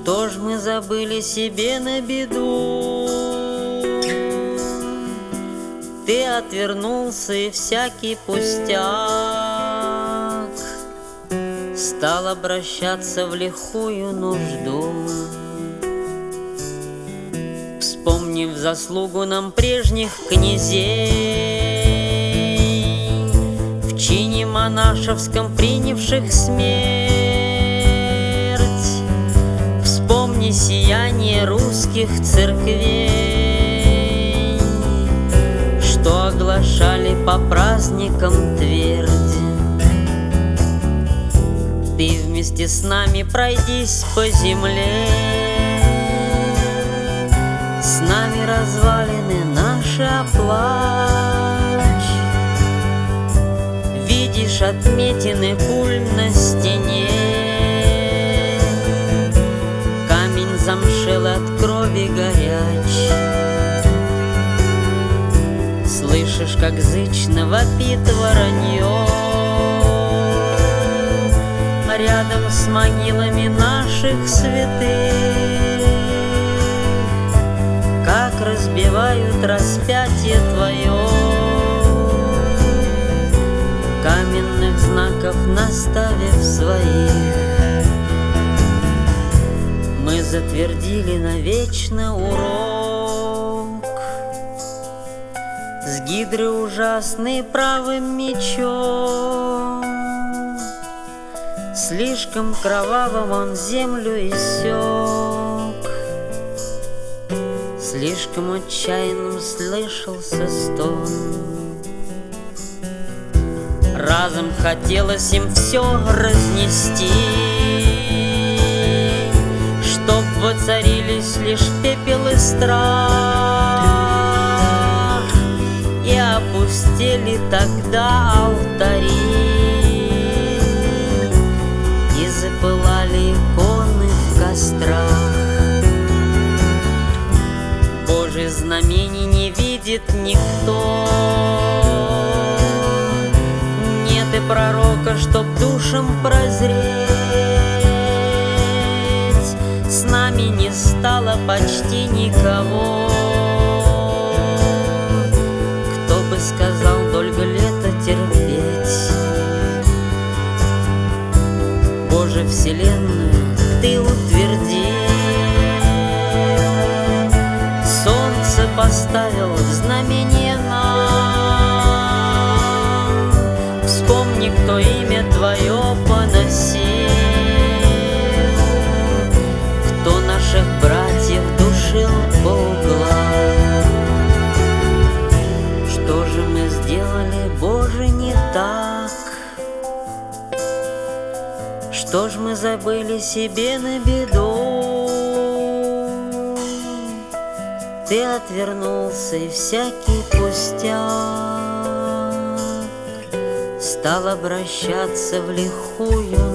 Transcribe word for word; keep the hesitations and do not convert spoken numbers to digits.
Что ж мы забыли себе на беду? Ты отвернулся, и всякий пустяк стал обращаться в лихую нужду. Вспомнив заслугу нам прежних князей, в чине монашеском принявших смерть, вспомни сияние русских церквей, что оглашали по праздникам твердь. Ты вместе с нами пройдись по земле, с нами развалины наши оплачь. Видишь отметины пуль на стене, камень замшелый от крови горяч. Слышишь, как зычно вопит воронье рядом с могилами наших святых, как разбивают распятие твое, каменных знаков наставив своих. Мы затвердили навечно урок, с гидры ужасный правым мечом, слишком кровавым он землю иссек, слишком отчаянным слышался стон. Разом хотелось им все разнести, чтоб воцарились лишь пепел и страх, и опустели тогда алтари, и запылали иконы в кострах. Божьих знамений не видит никто, нет и пророка, чтоб душам прозреть. С нами не стало почти никого, кто бы сказал долго лето терпеть. Боже, вселенную ты утверди, солнце поставил в знамение нам. Вспомни, кто имя твое поносил, кто наших братьев душил по углам. Что же мы сделали, Боже, не так? Что ж мы забыли себе на беду? Ты отвернулся, и всякий пустяк стал обращаться в лихую